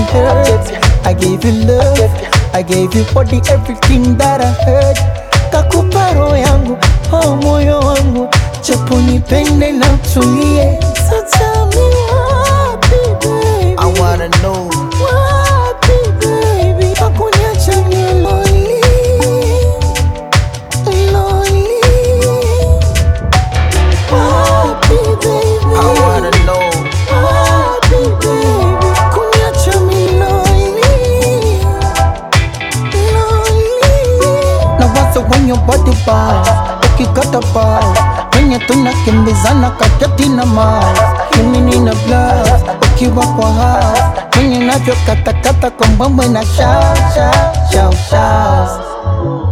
hurt. I gave you love, I gave you body, everything that I heard. Kakupa roho yangu, oh moyo wangu, japo nipende na utulie. So tell me wapi baby, I wanna know. wapi baby, hakuniacha ni lonely, lonely. Wapi baby, I wanna know. wapi baby, kuniacha mi lonely, lonely. Now what's when your body bounce, ukikata bounce, kwenye tunakimbizana kakati na mouse. Mimi nina blouse, ukiwa kwa house, kwenye navyo katakata kwa mbwembwe na shout, shout, shout, shout.